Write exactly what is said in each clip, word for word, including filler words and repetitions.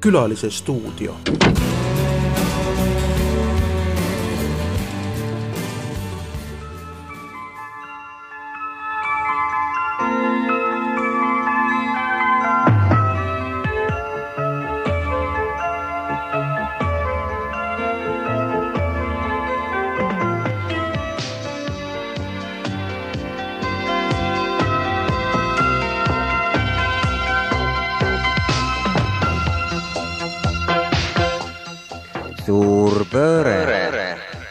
Külalise stuudio. Suur pööre.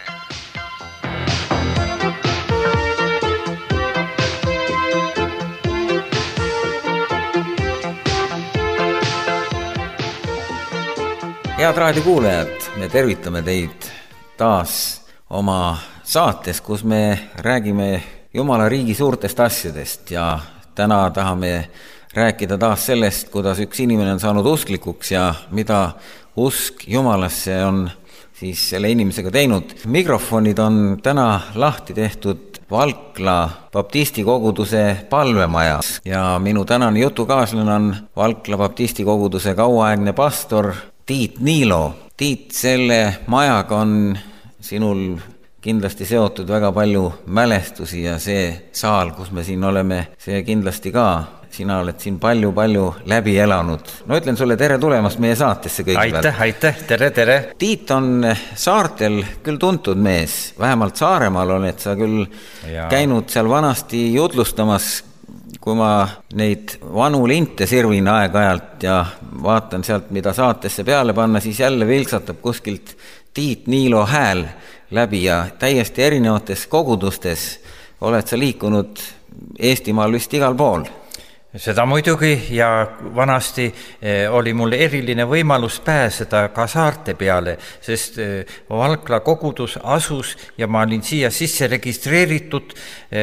Head raadiokuulajad, me tervitame teid taas oma saates, kus me räägime Jumala riigi suurtest asjadest ja täna tahame rääkida taas sellest, kuidas üks inimene on saanud usklikuks ja mida usk Jumalasse on siis selle inimesega teinud. Mikrofonid on täna lahti tehtud Valkla Baptisti koguduse palvemajas ja minu tänane jutukaaslane on Valkla Baptisti koguduse kauaaegne pastor Tiit Niilo. Tiit, selle majaga on sinul kindlasti seotud väga palju mälestusi ja see saal, kus me siin oleme, see kindlasti ka. Sina oled siin palju-palju läbi elanud. No ütlen sulle tere tulemast meie saatesse kõigepealt. Aitäh, aitäh, tere, tere. Tiit on saartel küll tuntud mees, vähemalt Saaremaal oled sa küll ja käinud seal vanasti jutlustamas, kui ma neid vanu linte sirvin aeg-ajalt ja vaatan sealt, mida saatesse peale panna, siis jälle vilksatab kuskilt Tiit Niilo hääl läbi ja täiesti erinevates kogudustes oled sa liikunud Eestimaal vist igal pool. Seda muidugi ja vanasti oli mul eriline võimalus pääseda ka saarte peale, sest Valkla kogudus asus ja ma olin siia sisse registreeritud,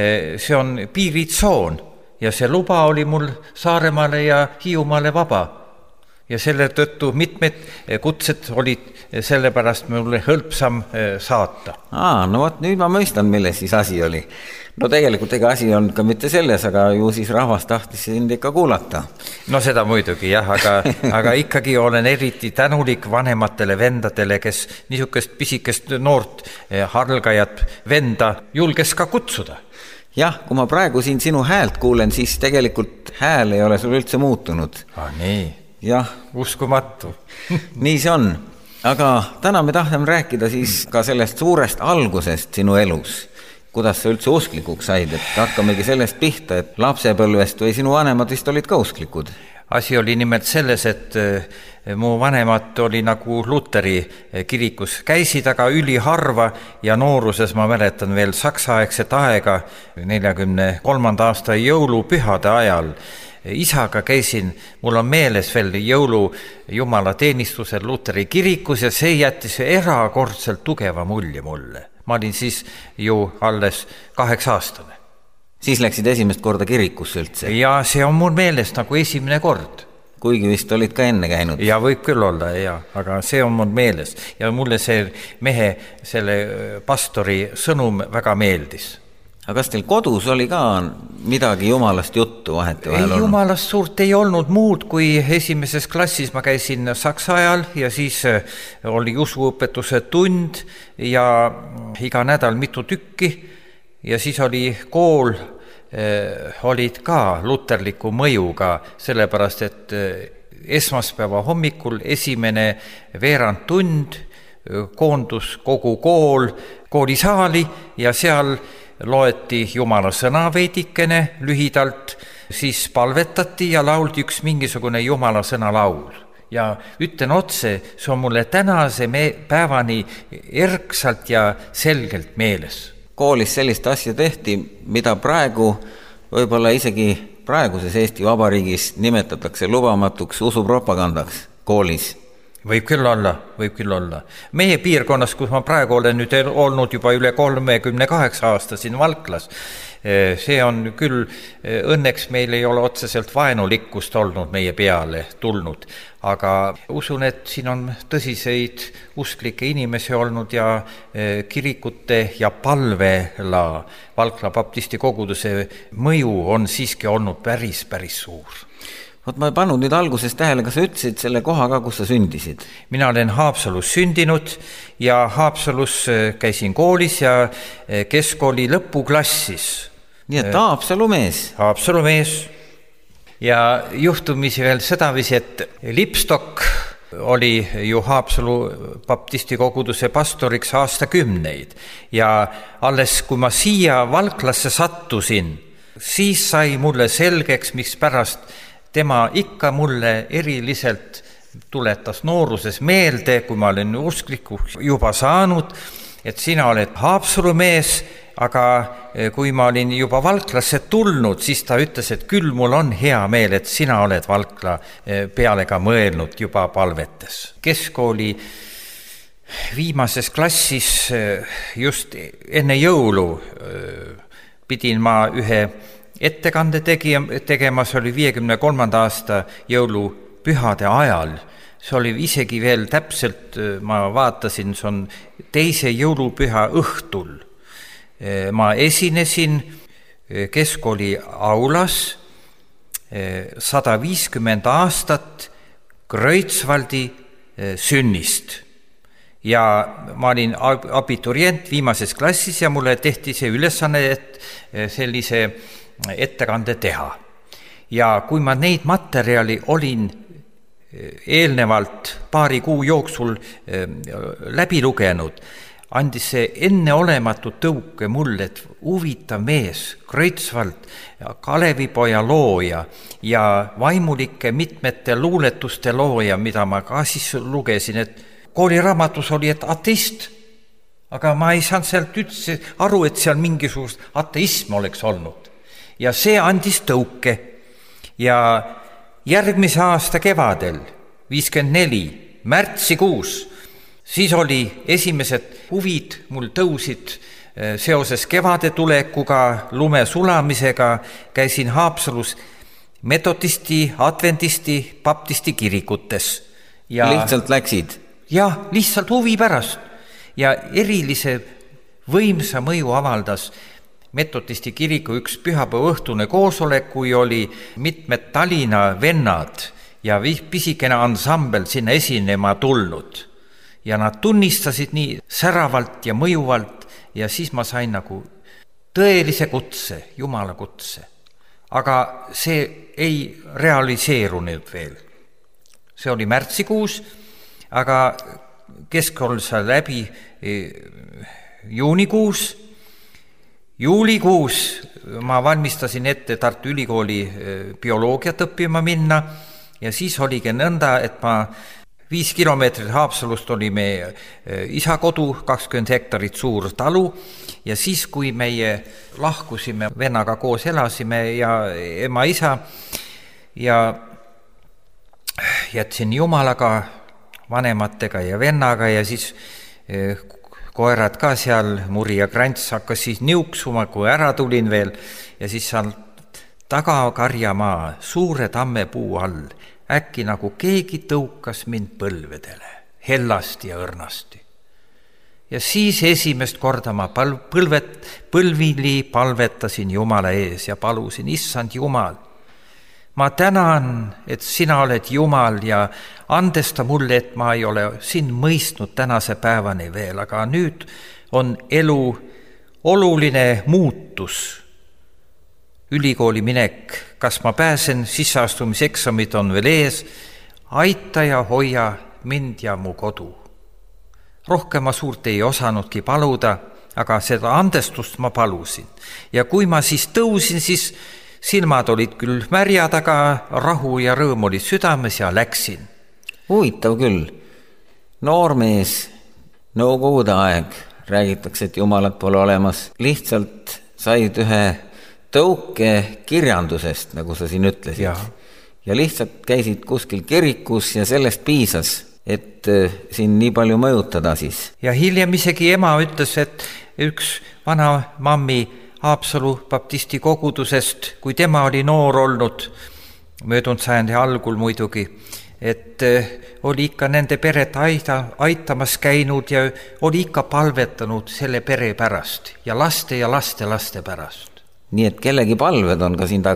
see on piiritsoon ja see luba oli mul Saaremaale ja Hiiumaale vaba. Ja selle tõttu mitmed kutsed olid sellepärast mulle hõlpsam saata. Aa, no võt, nüüd ma mõistan, milles siis asi oli. No tegelikult ega asi on ka mitte selles, aga ju siis rahvas tahtis sind ikka kuulata. No seda muidugi jah, aga, aga ikkagi olen eriti tänulik vanematele vendadele, kes niisugust pisikest noort hargajat venda julges ka kutsuda. Jah, kui ma praegu siin sinu häält kuulen, siis tegelikult hääl ei ole sul üldse muutunud. Ah, nii. Jah. Uskumatu. Nii see on. Aga täna me tahtame rääkida siis ka sellest suurest algusest sinu elus. Kuidas sa üldse usklikuks said, et hakkamegi sellest pihta, et lapsepõlvest või sinu vanemad vist olid ka usklikud? Asi oli nimelt selles, et mu vanemad oli nagu Luteri kirikus käisid, aga üliharva ja nooruses ma mäletan veel saksaaegset aega neljakümne kolmanda aasta jõulupühade ajal. Isaga käisin, mul on meeles veel jõulu Jumala teenistusel Luteri kirikus ja see jättis erakordselt tugeva mulje mulle. Ma olin siis ju alles kaheksa aastane. Siis läksid esimest korda kirikusse üldse? Ja see on mul meeles nagu esimene kord. Kuigi vist olid ka enne käinud? Ja võib küll olla, ja, aga see on mul meeles. Ja mulle see mehe, selle pastori sõnum väga meeldis. Aga kas teil kodus oli ka midagi jumalast juttu vahet vahel olnud? Ei, jumalast suurt ei olnud muud, kui esimeses klassis ma käisin saksa ajal ja siis oli usuõpetuse tund ja iga nädal mitu tükki ja siis oli kool, eh, olid ka luterliku mõjuga, sellepärast et esmaspäeva hommikul esimene veerand tund koondus kogu kool koolisaali ja seal loeti Jumala sõna veidikene lühidalt, siis palvetati ja lauldi üks mingisugune Jumala sõna laul. Ja ütlen otse, see on mulle tänase me- päevani erksalt ja selgelt meeles. Koolis sellist asja tehti, mida praegu, võib-olla isegi praeguses Eesti Vabariigis nimetatakse lubamatuks usupropagandaks koolis. Võib küll olla, võib küll olla. Meie piirkonnas, kus ma praegu olen nüüd olnud juba üle kolmekümne kaheksa aasta siin Valklas, see on küll, õnneks meil ei ole otseselt vaenulikkust olnud meie peale tulnud, aga usun, et siin on tõsiseid usklikke inimesi olnud ja kirikute ja palvela Valkla Baptisti koguduse mõju on siiski olnud päris, päris suur. Vot ma ei pannud nüüd alguses tähele, kas sa ütlesid selle koha ka, kus sa sündisid? Mina olen Haapsalus sündinud ja Haapsalus käisin koolis ja keskkooli lõpuklassis. Nii et Haapsalu mees? Haapsalu mees. Ja juhtumisi veel sedavisi, et Lipstok oli ju Haapsalu baptisti koguduse pastoriks aastakümneid ja alles kui ma siia Valklasse sattusin, siis sai mulle selgeks, miks pärast tema ikka mulle eriliselt tuletas nooruses meelde, kui ma olen usklikuks juba saanud, et sina oled Haapsalu mees, aga kui ma olin juba Valklasse tulnud, siis ta ütles, et küll mul on hea meel, et sina oled Valkla peale ka mõelnud juba palvetes. Keskkooli viimases klassis just enne jõulu pidin ma ühe ettekande tegema, see oli viiekümne kolmanda aasta jõulupühade ajal. See oli isegi veel täpselt, ma vaatasin, see on teise jõulupüha õhtul. Ma esinesin keskkooli aulas sada viiskümmend aastat Kreutzwaldi sünnist. Ja ma olin abiturient viimases klassis ja mulle tehti see ülesanne, et sellise ettekande teha. Ja kui ma neid materjali olin eelnevalt paari kuu jooksul läbi lugenud, andis see enneolematu tõuke mulle, et huvitav mees, Kreutzwald, Kalevipoja looja ja vaimulike mitmete luuletuste looja, mida ma ka siis lugesin, et kooliraamatus oli, et ateist, aga ma ei saanud sealt üldse aru, et seal mingisugust ateism oleks olnud. Ja see andis tõuke ja järgmise aasta kevadel, viiskümmend neli, märtsikuus, siis oli esimesed huvid, mul tõusid seoses kevade tulekuga, lume sulamisega, käisin Haapsalus metodisti, adventisti, baptisti kirikutes. Ja, lihtsalt läksid? Jah, lihtsalt huvi pärast. Ja erilise võimsa mõju avaldas metodisti kiriku üks pühapäeva õhtune koosolek, kui oli mitmed Tallinna vennad ja pisikene ansambel sinna esinema tulnud. Ja nad tunnistasid nii säravalt ja mõjuvalt ja siis ma sain nagu tõelise kutse, Jumala kutse. Aga see ei realiseerunud veel. See oli märtsikuus, aga keskkool sai läbi juunikuus. Juulikuus ma valmistasin ette Tartu Ülikooli bioloogiat õppima minna ja siis oligi nõnda, et ma Viis kilomeetrit Haapsalust oli meie isa kodu, kakskümmend hektarit suur talu ja siis, kui meie lahkusime, vennaga koos elasime ja ema isa ja jätsin Jumalaga, vanematega ja vennaga ja siis koerad ka seal, Muri ja Krants hakkas siis niuksuma, kui ära tulin veel ja siis seal taga karjamaa suure tammepuu all äkki nagu keegi tõukas mind põlvedele, hellasti ja õrnasti. Ja siis esimest korda ma põlvet, põlvili palvetasin Jumala ees ja palusin, issand Jumal, ma tänan, et sina oled Jumal ja andesta mulle, et ma ei ole sind mõistnud tänase päevani veel, aga nüüd on elu oluline muutus. Ülikooli minek, kas ma pääsen, sisseastumiseksamid on veel ees, aita ja hoia mind ja mu kodu. Rohkem ma suurt ei osanudki paluda, aga seda andestust ma palusin. Ja kui ma siis tõusin, siis silmad olid küll märjad, aga rahu ja rõõm oli südames ja läksin. Huvitav küll. Noormees, nõukogude aeg, räägitakse, et Jumalat pole olemas, lihtsalt said ühe tõuke kirjandusest, nagu sa siin ütlesid. Ja, ja lihtsalt käisid kuskil kirikus ja sellest piisas, et siin nii palju mõjutada siis. Ja hiljem isegi ema ütles, et üks vana mammi Haapsalu baptisti kogudusest, kui tema oli noor olnud, möödunud sajandi algul muidugi, et oli ikka nende peret aida, aitamas käinud ja oli ikka palvetanud selle pere pärast ja laste ja laste laste pärast. Nii et kellegi palved on ka siin taga?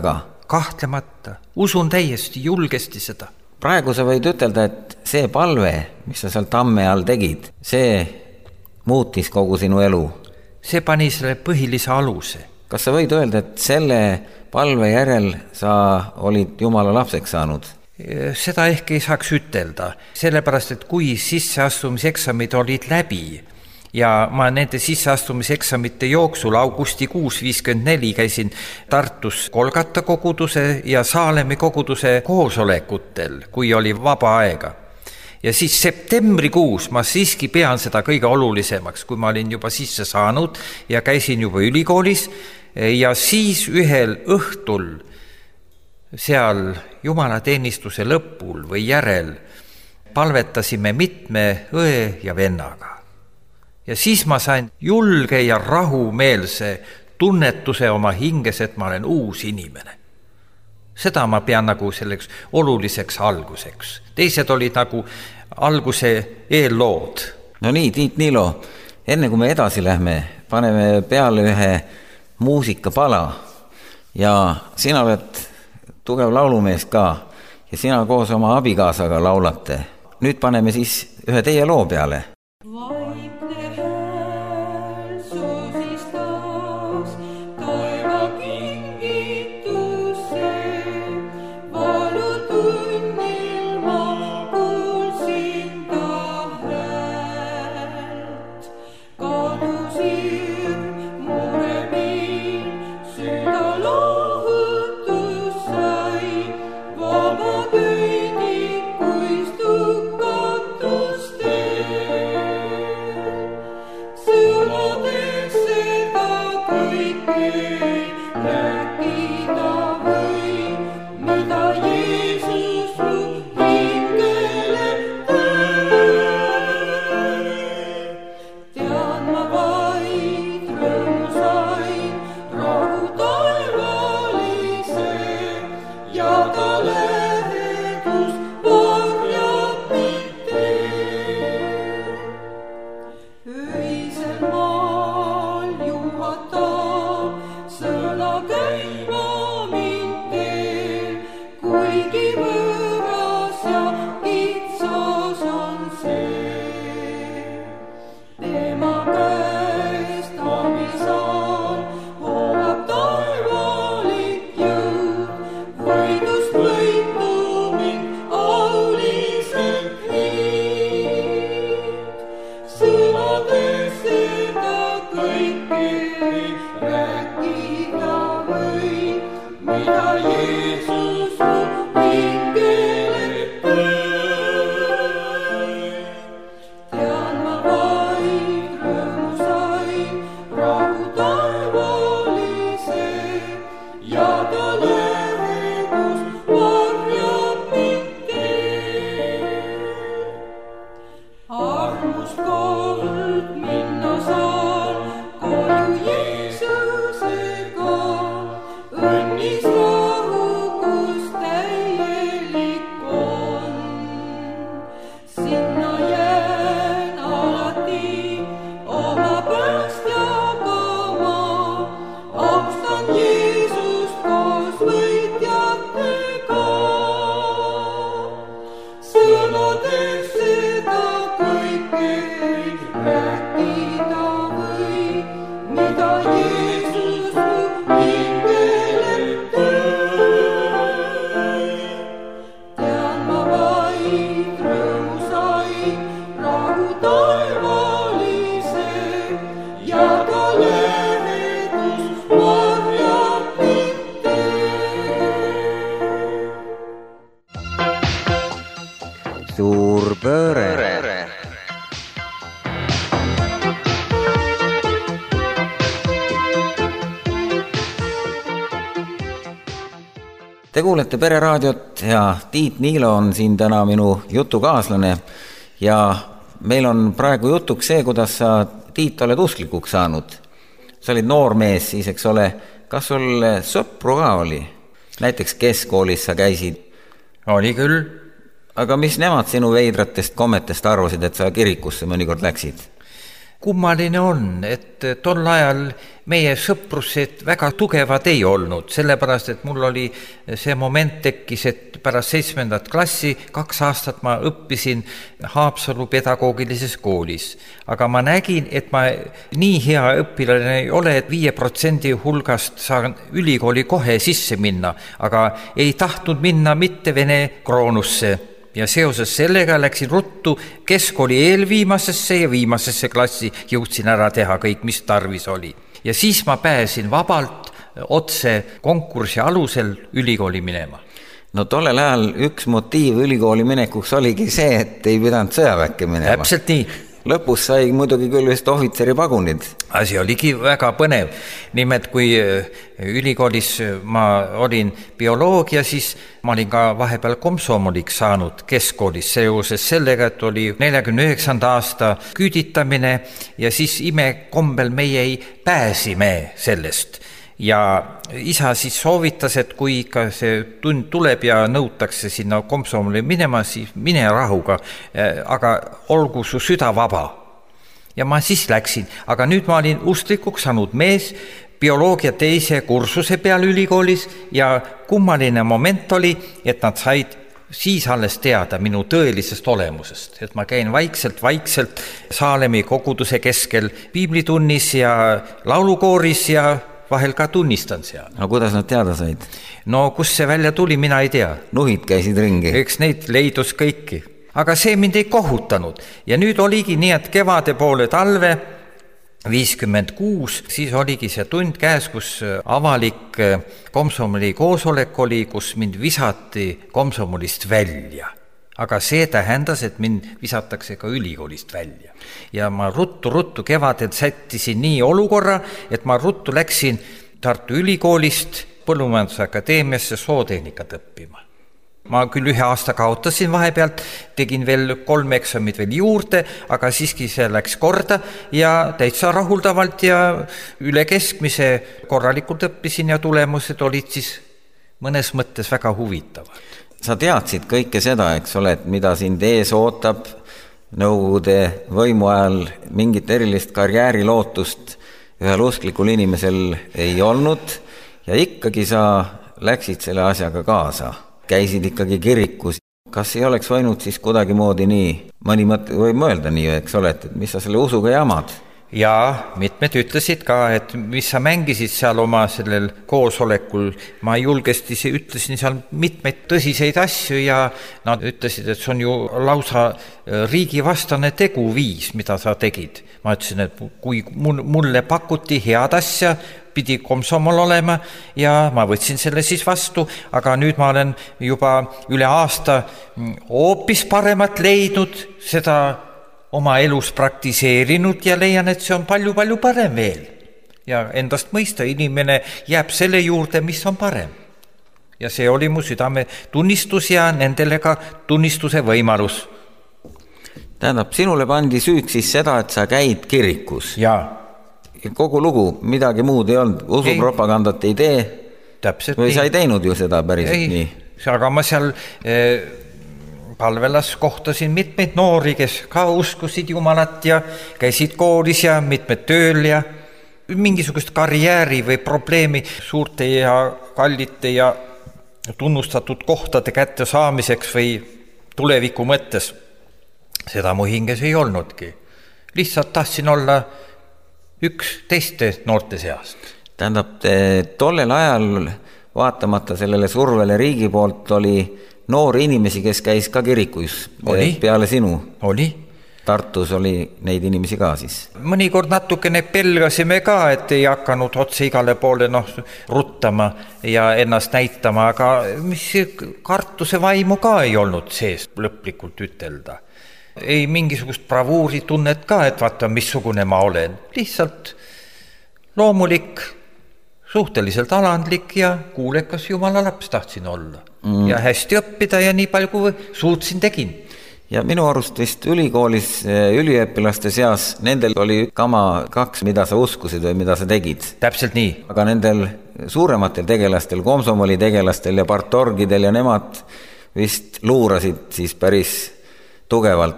kahtlemata, usun täiesti julgesti seda. Praegu sa võid ütelda, et see palve, mis sa seal tamme all tegid, see muutis kogu sinu elu. See pani selle põhilise aluse. Kas sa võid öelda, et selle palve järel sa olid Jumala lapseks saanud? Seda ehk ei saaks ütelda, sellepärast, et kui sisseastumiseksamid olid läbi ja ma nende sisseastumiseksamite jooksul augustikuus viiskümmend neli käisin Tartus Kolgata koguduse ja Saalemi koguduse koosolekutel, kui oli vaba aega. Ja siis septembrikuus ma siiski pean seda kõige olulisemaks, kui ma olin juba sisse saanud ja käisin juba ülikoolis ja siis ühel õhtul seal jumalateenistuse lõpul või järel palvetasime mitme õe ja vennaga. Ja siis ma sain julge ja rahumeelse tunnetuse oma hinges, et ma olen uus inimene. Seda ma pean nagu selleks oluliseks alguseks. Teised olid nagu alguse eellood. No nii, Tiit Niilo, enne kui me edasi lähme, paneme peale ühe muusikapala ja sina oled tugev laulumees ka ja sina koos oma abikaasaga laulate. Nüüd paneme siis ühe teie loo peale. Te kuulete Pereraadiot ja Tiit Niilo on siin täna minu jutukaaslane ja meil on praegu jutuks see, kuidas sa, Tiit, oled usklikuks saanud. Sa olid noor mees siis, eks ole. Kas sul sõpru ka oli? Näiteks keskkoolis sa käisid? Oli küll. Aga mis nemad sinu veidratest kommetest arvasid, et sa kirikusse mõnikord läksid? kummaline on, et tol ajal meie sõprused väga tugevad ei olnud, sellepärast, et mul oli see moment tekkis, et pärast seitsmendat klassi kaks aastat ma õppisin Haapsalu pedagoogilises koolis. Aga ma nägin, et ma nii hea õpilane ei ole, et viie protsendi hulgast saan ülikooli kohe sisse minna, aga ei tahtnud minna mitte Vene Kroonusse. Ja seoses sellega läksin ruttu keskkooli eelviimasesse ja viimasesse klassi, jõudsin ära teha kõik, mis tarvis oli. Ja siis ma pääsin vabalt otse konkursi alusel ülikooli minema. No tollel ajal üks motiiv ülikooli minekuks oligi see, et ei pidanud sõjaväkke minema. Täpselt nii. Lõpus sai muidugi küll vist ohvitseri pagunid. Asi oligi väga põnev. Nimelt, kui ülikoolis ma olin bioloogia, siis ma olin ka vahepeal komsomoliks saanud keskkoolis seoses sellega, et oli neljakümne üheksanda aasta küüditamine ja siis imekombel meie ei pääsime sellest. Ja isa siis soovitas, et kui ikka see tund tuleb ja nõutakse sinna komsomoli minema, siis mine rahuga, aga olgu su süda vaba. Ja ma siis läksin, aga nüüd ma olin ustlikuks saanud mees bioloogia teise kursuse peal ülikoolis ja kummaline moment oli, et nad said siis alles teada minu tõelisest olemusest, et ma käin vaikselt-vaikselt Saalemi koguduse keskel piiblitunnis ja laulukooris ja vahel ka tunnistan seal. No kuidas nad teada said? No kus see välja tuli, mina ei tea. Nuhid käisid ringi. Eks neid leidus kõiki. Aga see mind ei kohutanud. Ja nüüd oligi nii, et kevade poole talve viiskümmend kuus, siis oligi see tund käes, kus avalik komsomoli koosolek oli, kus mind visati komsomolist välja. Aga see tähendas, et mind visatakse ka ülikoolist välja. Ja ma ruttu-ruttu kevadel sättisin nii olukorra, et ma ruttu läksin Tartu ülikoolist Põllumajandusakadeemiasse sootehnikat õppima. Ma küll ühe aasta kaotasin vahepealt, tegin veel kolm eksamit veel juurde, aga siiski see läks korda ja täitsa rahuldavalt ja üle keskmise korralikult õppisin ja tulemused olid siis mõnes mõttes väga huvitavad. Sa teadsid kõike seda, eks ole, et mida sind ees ootab, Nõukogude võimu ajal mingit erilist karjäärilootust ühel usklikul inimesel ei olnud ja ikkagi sa läksid selle asjaga kaasa, käisid ikkagi kirikus. Kas ei oleks võinud siis kuidagi moodi nii, mõni mõte või mõelda nii, eks ole, et mis sa selle usuga jamad? Ja mitmed ütlesid ka, et mis sa mängisid seal oma sellel koosolekul, ma julgesti ütlesin seal mitmeid tõsiseid asju ja nad ütlesid, et see on ju lausa riigivastane teguviis, mida sa tegid. Ma ütlesin, et kui mulle pakuti head asja, pidi komsomol olema ja ma võtsin selle siis vastu, aga nüüd ma olen juba üle aasta hoopis paremat leidnud, seda oma elus praktiseerinud ja leian, et see on palju-palju parem veel. Ja endast mõista inimene jääb selle juurde, mis on parem. Ja see oli mu südame tunnistus ja nendele ka tunnistuse võimalus. Tähendab, sinule pandi süüd siis seda, et sa käid kirikus. Ja. Kogu lugu, midagi muud ei olnud, usupropagandat ei tee. Täpselt või nii. Sa ei teinud ju seda päriselt ei, nii? Aga ma seal... Eh, palvelas kohtasin mitmeid noori, kes ka uskusid Jumalat ja käisid koolis ja mitmed tööl ja mingisugust karjääri või probleemi suurte ja kallite ja tunnustatud kohtade kätte saamiseks või tuleviku mõttes. Seda mu hinges ei olnudki. Lihtsalt tahtsin olla üks teiste noorte seast. Tähendab, tollel ajal vaatamata sellele survele riigi poolt oli noori inimesi, kes käis ka kirikus oli. Peale sinu. Oli. Tartus oli neid inimesi ka siis. Mõnikord natukene pelgasime ka, et ei hakanud otse igale poole noh, ruttama ja ennast näitama, aga mis kartuse vaimu ka ei olnud sees lõplikult ütelda. Ei mingisugust bravuuri tunnet ka, et vaata, missugune ma olen. Lihtsalt loomulik, suhteliselt alandlik ja kuulekas Jumala laps tahtsin olla. Mm. Ja hästi õppida ja nii palju kui suutsin tegin. Ja minu arust vist ülikoolis üliõpilaste seas nendel oli kama kaks, mida sa uskusid või mida sa tegid. Täpselt nii. Aga nendel suurematel tegelastel, komsomoli tegelastel ja partorgidel ja nemad vist luurasid siis päris tugevalt.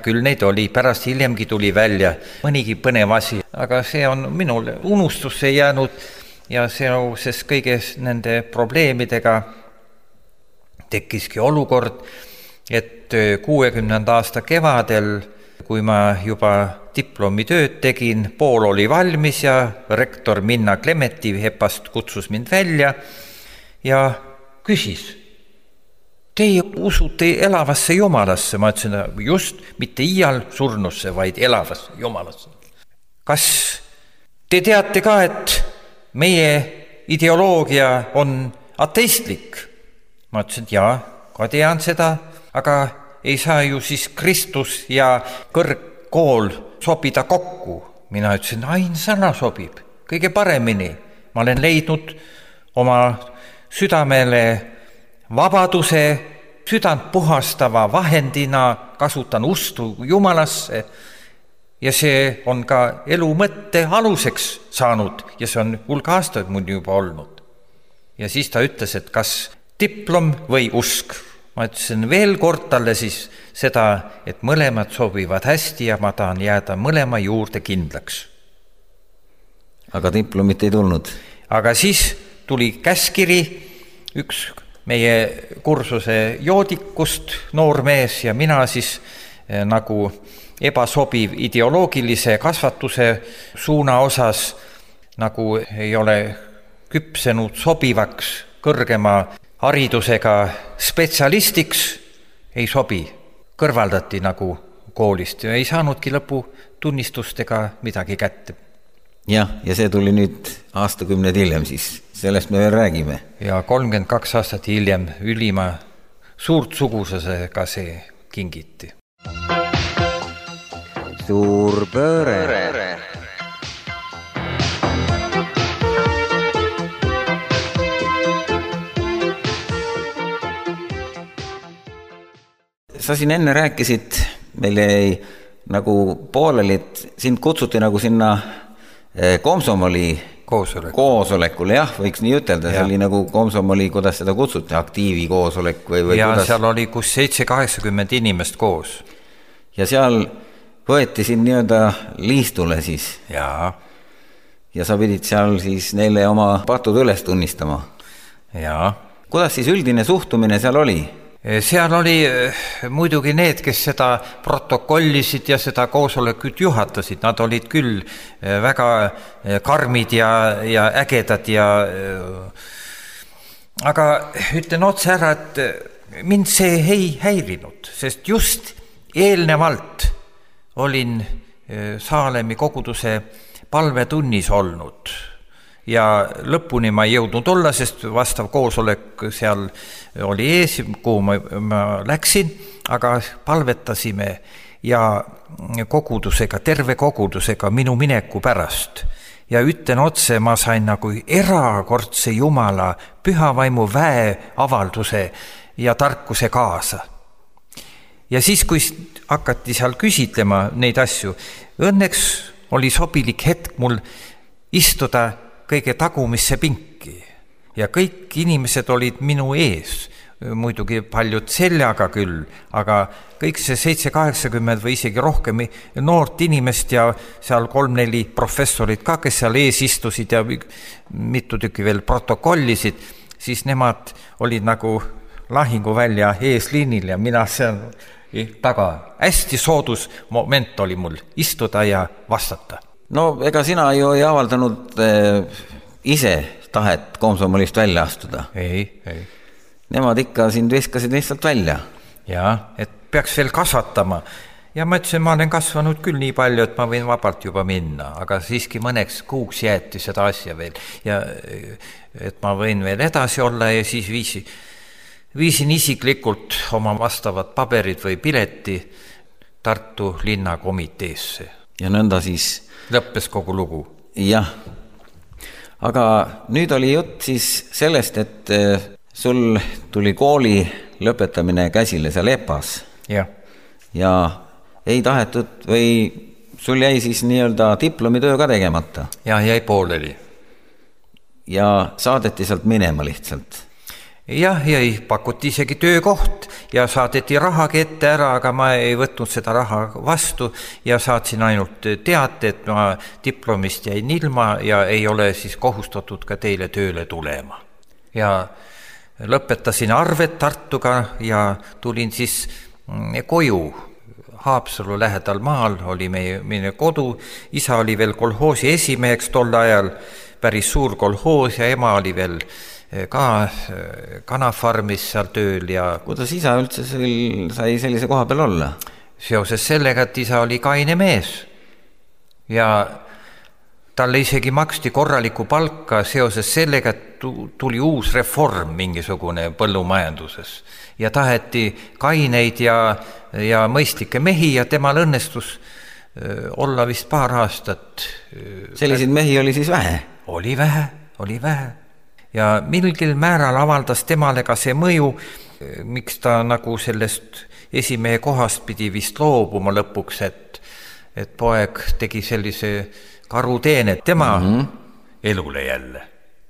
küll neid oli, pärast hiljemgi tuli välja mõnigi põnev asi, aga see on minul unustusse jäänud ja seoses kõige nende probleemidega tekkiski olukord, et kuuekümnenda aasta kevadel, kui ma juba diplomitööd tegin, pool oli valmis ja rektor Minna Klemeti Hepast kutsus mind välja ja küsis, teie usute elavasse Jumalasse? Ma ütlesin, just, mitte iial surnusse, vaid elavasse Jumalasse. Kas te teate ka, et meie ideoloogia on ateistlik? Ma ütlesin, et jaa, ka tean seda, aga ei saa ju siis Kristus ja kõrgkool sobida kokku. Mina ütlesin, ainsana sobib, kõige paremini. Ma olen leidnud oma südamele vabaduse, südant puhastava vahendina, kasutan ustu Jumalasse ja see on ka elu mõtte aluseks saanud ja see on hulga aastaid mul juba olnud. Ja siis ta ütles, et kas diplom või usk. Ma ütlesin veel kord talle siis seda, et mõlemad sobivad hästi ja ma tahan jääda mõlema juurde kindlaks. Aga diplomit ei tulnud? Aga siis tuli käskiri, üks meie kursuse joodikust noormees ja mina siis eh, nagu ebasobiv ideoloogilise kasvatuse suuna osas nagu ei ole küpsenud sobivaks kõrgema haridusega spetsialistiks, ei sobi. Kõrvaldati nagu koolist ja ei saanudki lõpu tunnistustega midagi kätte. Jah, ja see tuli nüüd aastakümned hiljem siis, sellest me veel räägime. Ja kolmkümmend kaks aastat hiljem ülima suurt sugusesega see kingiti. Suur pööre. Sa siin enne rääkisid, meil jäi nagu pooleli, et sind kutsuti nagu sinna Komsomoli koosolek. koosolekule, jah, võiks nii ütelda, see oli nagu Komsomoli, kuidas seda kutsuti, aktiivi koosolek või, või ja kuidas? Seal oli kus seitse kaheksakümmend inimest koos. Ja seal võeti siin nii-öelda liistule siis. Ja. Ja sa pidid seal siis neile oma patud üles tunnistama. Ja. Kuidas siis üldine suhtumine seal oli? Seal oli muidugi need, kes seda protokollisid ja seda koosolekut juhatasid. Nad olid küll väga karmid ja, ja ägedad ja aga ütlen otse ära, et mind see ei häirinud, sest just eelnevalt olin Saalemi koguduse palvetunnis olnud ja lõpuni ma ei jõudnud olla, sest vastav koosolek seal oli ees, kuhu ma, ma läksin, aga palvetasime ja kogudusega, terve kogudusega minu mineku pärast. Ja ütlen otse, ma sain nagu erakordse Jumala pühavaimu väe avalduse ja tarkuse kaasa. Ja siis, kui hakati seal küsitlema neid asju, õnneks oli sobilik hetk mul istuda kõige tagumisse pinki ja kõik inimesed olid minu ees, muidugi paljud seljaga küll, aga kõik see seitse kaheksakümmend või isegi rohkem noort inimest ja seal kolm-neli professorid ka, kes seal ees istusid ja mitu tükki veel protokollisid, siis nemad olid nagu lahinguvälja eesliinil ja mina seal taga. Hästi soodus moment oli mul istuda ja vastata. No ega sina ju ei avaldanud äh, ise tahet Komsomolist välja astuda. Ei, ei. Nemad ikka sind viskasid lihtsalt välja. Ja, et peaks veel kasvatama. Ja ma ütlesin, ma olen kasvanud küll nii palju, et ma võin vabalt juba minna, aga siiski mõneks kuuks jäeti seda asja veel. Ja et ma võin veel edasi olla ja siis viisi, viisin isiklikult oma vastavad paberid või pileti Tartu linnakomiteesse. Ja nõnda siis lõppes kogu lugu. Jah, aga nüüd oli jutt siis sellest, et sul tuli kooli lõpetamine käsile seal Epas. Ja. Ja ei tahetud või sul jäi siis nii-öelda diplomitöö ka tegemata? Ja, jäi pooleli. Ja saadeti sealt minema lihtsalt? Jah, jäi pakuti isegi töökoht ja saadeti rahagi ette ära, aga ma ei võtnud seda raha vastu ja saatsin ainult teate, et ma diplomist jäin ilma ja ei ole siis kohustatud ka teile tööle tulema. Ja lõpetasin arved Tartuga ja tulin siis koju. Haapsalu lähedal maal oli meie, meie kodu, isa oli veel kolhoosi esimeheks tol ajal, päris suur kolhoos ja ema oli veel ka kanafarmis seal tööl ja... Kuidas isa üldse sai sellise koha peal olla? Seoses sellega, et isa oli kaine mees ja talle isegi maksti korraliku palka seoses sellega, et tuli uus reform mingisugune põllumajanduses ja taheti kaineid ja, ja mõistlikke mehi ja temal õnnestus olla vist paar aastat. Selliseid mehi oli siis vähe? Oli vähe, oli vähe. Ja mingil määral avaldas temale ka see mõju, miks ta nagu sellest esimehe kohast pidi vist loobuma lõpuks, et, et poeg tegi sellise karuteene tema mm-hmm. elule jälle.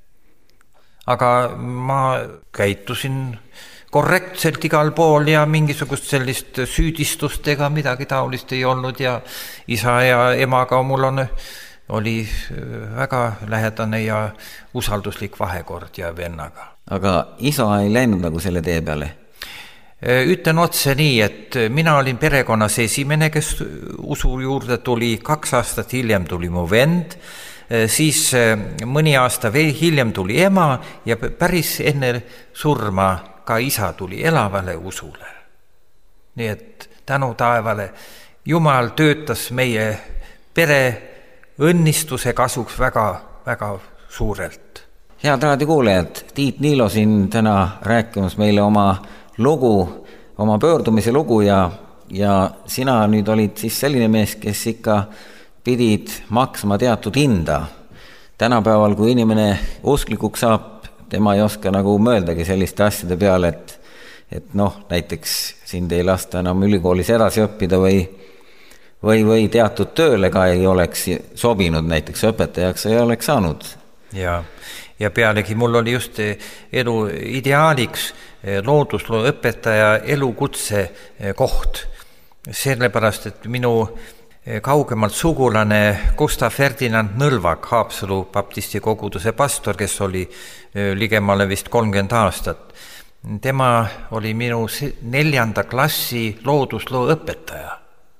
Aga ma käitusin korrektselt igal pool ja mingisugust sellist süüdistustega midagi taolist ei olnud ja isa ja emaga mul on, oli väga lähedane ja usalduslik vahekord ja vennaga. Aga isa ei läinud nagu selle tee peale? Ütlen otse nii, et mina olin perekonnas esimene, kes usu juurde tuli, kaks aastat hiljem tuli mu vend, siis mõni aasta veel hiljem tuli ema ja päris enne surma ka isa tuli elavale usule. Nii et tänu taevale Jumal töötas meie pere õnnistuse kasuks väga, väga suurelt. Head raadiokuulejad, Tiit Niilo siin täna rääkimas meile oma lugu, oma pöördumise lugu ja, ja sina nüüd olid siis selline mees, kes ikka pidid maksma teatud hinda. Tänapäeval, kui inimene usklikuks saab, tema ei oska nagu mõeldagi selliste asjade peale, et, et noh, näiteks sind ei lasta enam ülikoolis edasi õppida või, või, või teatud tööle ka ei oleks sobinud, näiteks õpetajaks ei oleks saanud. Ja, ja pealegi mul oli just elu ideaaliks loodusloo õpetaja elukutse koht. Sellepärast, et minu kaugemalt sugulane Gustav Ferdinand Nõlvak, Haapsalu baptisti koguduse pastor, kes oli ligemale vist kolmkümmend aastat. Tema oli minu neljanda klassi loodusloo õpetaja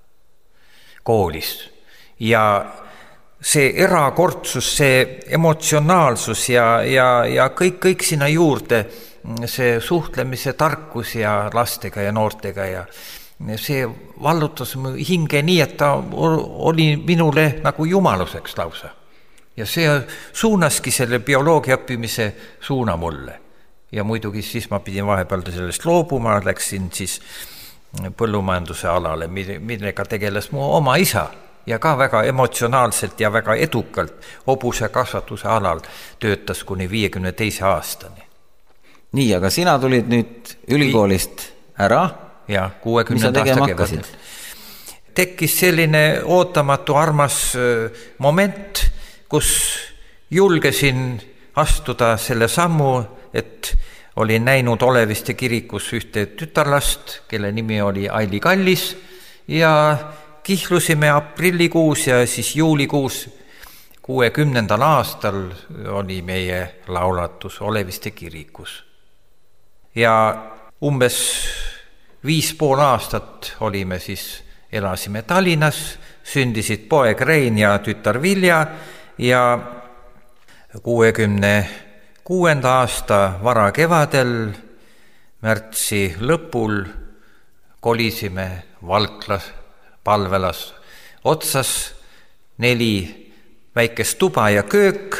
koolis ja see erakordsus, see emotsionaalsus ja, ja, ja kõik, kõik sinna juurde, see suhtlemise tarkus ja lastega ja noortega ja see vallutas hinge nii, et ta oli minule nagu jumaluseks lausa. Ja see suunaski selle bioloogia õppimise suuna mulle. Ja muidugi siis ma pidin vahepeal sellest loobuma, läksin siis põllumajanduse alale, millega tegeles mu oma isa ja ka väga emotsionaalselt ja väga edukalt hobuse kasvatuse alal töötas kuni viiekümne teise aastani. Nii, aga sina tulid nüüd ülikoolist ära? Ja, kuuekümnenda aasta kevadel. Tekkis selline ootamatu armas moment, kus julgesin astuda selle sammu, et olin näinud Oleviste kirikus ühte tütarlast, kelle nimi oli Aili Kallis ja kihlusime aprillikuus ja siis juulikuus kuuekümnendal aastal oli meie laulatus Oleviste kirikus. Ja umbes viis pool aastat olime siis, elasime Tallinnas, sündisid poeg Rein ja tütar Vilja ja kuuekümne kuuenda aasta vara kevadel, märtsi lõpul kolisime Valklas, Palvelas otsas neli väikest tuba ja köök,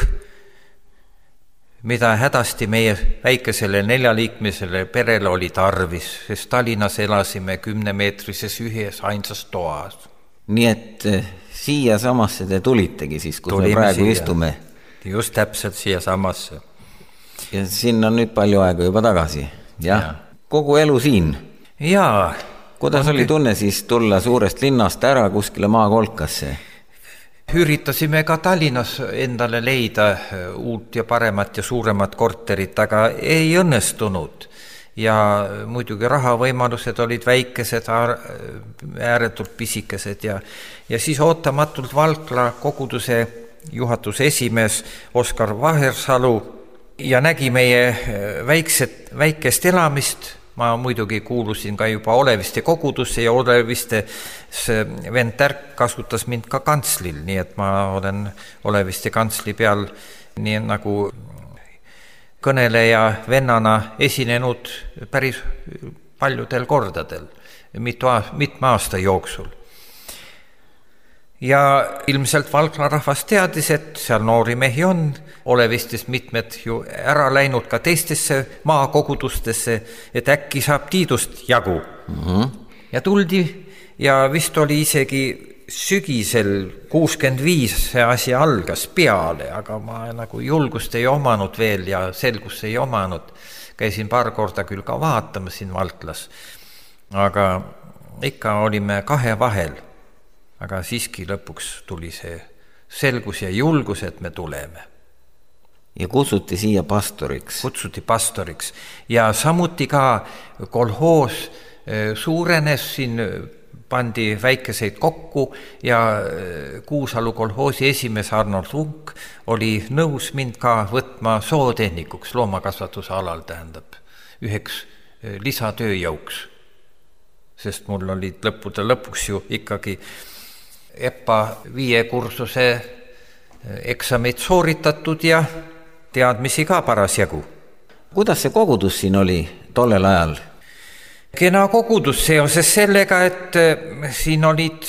mida hädasti meie väikesele neljaliikmisele perele oli tarvis, sest Tallinnas elasime kümnemeetrises ühes ainsas toas. Nii et siia samasse te tulitegi siis, kus Tulime me praegu siia. Istume? Just täpselt siia samasse. Ja sinna on nüüd palju aega juba tagasi. Ja, ja. Kogu elu siin? Jaa. Kuidas oli tunne siis tulla suurest linnast ära kuskile maakolkasse? Üritasime ka Tallinnas endale leida uut ja paremat ja suuremat korterit, aga ei õnnestunud. ja muidugi rahavõimalused olid väikesed, ääretult pisikesed ja, ja siis ootamatult Valkla koguduse juhatuse esimees Oskar Vahersalu ja nägi meie väikset, väikest elamist. Ma muidugi kuulusin ka juba Oleviste kogudusse ja Oleviste vend Tärk kasutas mind ka kantslil, nii et ma olen Oleviste kantsli peal nii nagu kõneleja vennana esinenud päris paljudel kordadel, mitu, mitme aasta jooksul. Ja ilmselt Valkla rahvas teadis, et seal noori mehi on, Olevistest mitmed ju ära läinud ka teistesse maakogudustesse, et äkki saab Tiidust jagu. Mm-hmm. Ja tuldi ja vist oli isegi sügisel kuuskümmend viis see asi algas peale, aga ma nagu julgust ei omanud veel ja selgust ei omanud. Käisin paar korda küll ka vaatama siin Valklas, aga ikka olime kahe vahel. Aga siiski lõpuks tuli see selgus ja julgus, et me tuleme. Ja kutsuti siia pastoriks. Kutsuti pastoriks. Ja samuti ka kolhoos suurenes, siin pandi väikeseid kokku ja Kuusalu kolhoosi esimees Arnold Vunk oli nõus mind ka võtma sootehnikuks loomakasvatuse alal, tähendab, üheks lisatööjõuks. Sest mul olid lõppude lõpuks ju ikkagi E P A viie kursuse eksamid sooritatud ja teadmisi ka parasjagu. Kuidas see kogudus siin oli tollel ajal? Kena kogudus seoses sellega, et siin olid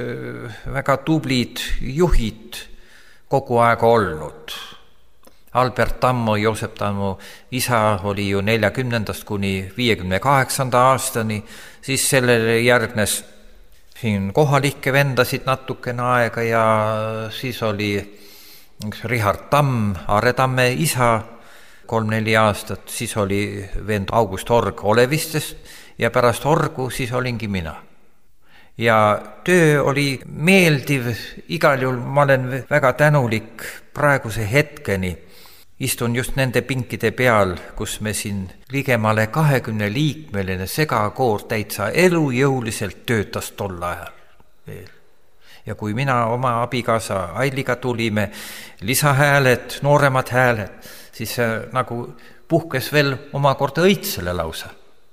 väga tublid juhid kogu aeg olnud. Albert Tammo, Joosep Tammo isa oli ju neljakümnendast kuni viiekümne kaheksanda aastani, siis sellele järgnes siin kohalikke vendasid natukene aega ja siis oli Richard Tamm, Aare Tamme isa, kolm-neli aastat, siis oli vend August Org Olevistest ja pärast Orgu siis olingi mina. Ja töö oli meeldiv, igal juhul ma olen väga tänulik praeguse hetkeni. Istun just nende pinkide peal, kus me siin ligemale kahekümne liikmeline segakoor täitsa elujõuliselt töötas tol ajal veel. Ja kui mina oma abikaasa Ailiga tulime, lisahääled, nooremad hääled, siis nagu puhkes veel omakorda õitsele lausa.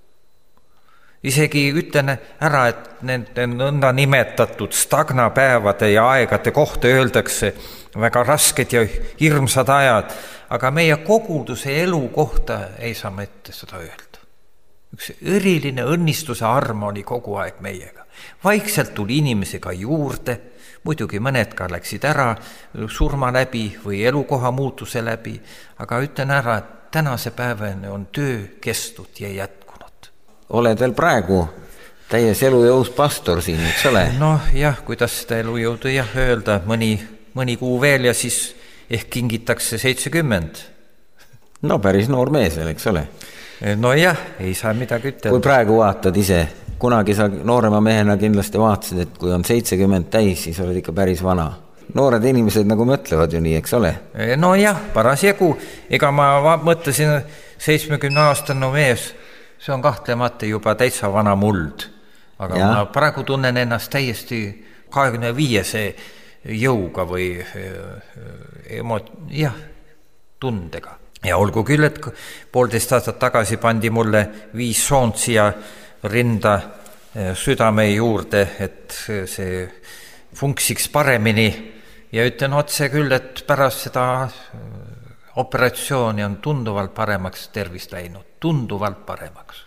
Isegi ütlen ära, et nende nõnda nimetatud stagnapäevade ja aegade kohta öeldakse väga rasked ja hirmsad ajad, aga meie koguduse elu kohta ei saa mitte seda öelda. Üks eriline õnnistuse arm oli kogu aeg meiega. Vaikselt tuli inimesi ka juurde, muidugi mõned ka läksid ära surma läbi või elukoha muutuse läbi, aga ütlen ära, et tänase päevani on töö kestud ja jätkunud. Oled veel praegu täies elujõus pastor siin, eks ole? Noh jah, kuidas seda elujõudu jah öelda, mõni, mõni kuu veel ja siis ehk kingitakse seitsekümmend. No päris noor mees veel, eks ole? No jah, ei saa midagi ütelda. Kui praegu vaatad ise, kunagi sa noorema mehena kindlasti vaatasid, et kui on seitsekümmend täis, siis oled ikka päris vana. Noored inimesed nagu mõtlevad ju nii, eks ole? No jah, parasjagu. Ega ma mõtlesin seitsmekümne aastane mees, see on kahtlemata juba täitsa vana muld. Aga ja. Ma praegu tunnen ennast täiesti kahekümne viiese jõuga või emo- jah, tundega. Ja olgu küll, et poolteist aastat tagasi pandi mulle viis soont siia rinda südame juurde, et see funksiks paremini ja ütlen otse küll, et pärast seda operatsiooni on tunduvalt paremaks tervist läinud, tunduvalt paremaks.